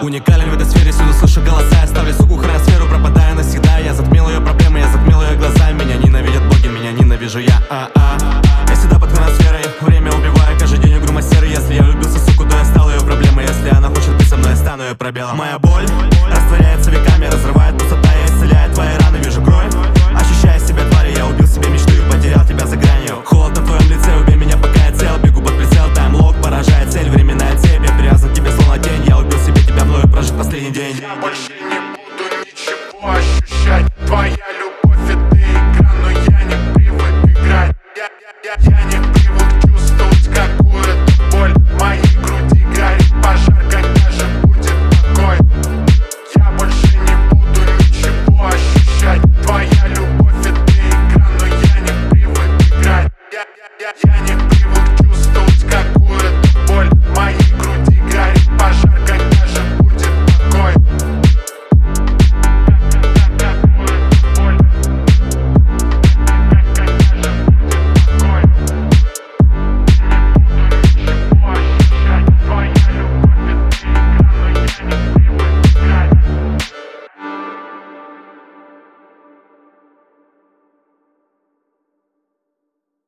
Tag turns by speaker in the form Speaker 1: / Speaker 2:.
Speaker 1: Уникален в этой сфере, всюду слышу голоса. Я ставлю суку хроносферу, пропадая навсегда. Я затмил ее проблемы, я затмил ее глаза. Меня ненавидят боги, меня ненавижу я. Я всегда под хроносферой, время убиваю, каждый день игру мастеры. Если я влюбился, суку, то я стал ее проблемой. Если она хочет быть со мной, я стану ее пробелом. Моя боль растворяется веками, разрывает пустота, я исцеляю твои раны, вижу кровь. Ощущая себя тварью, я убил себе мечту и потерял тебя за гранью. Холод на твоем лице, убей меня, пока я цел. Бегу под прицел, таймлок поражает цель, временная цепь. Я привязан к тебе словно тень, я убил себе тебя, мною прожит последний день.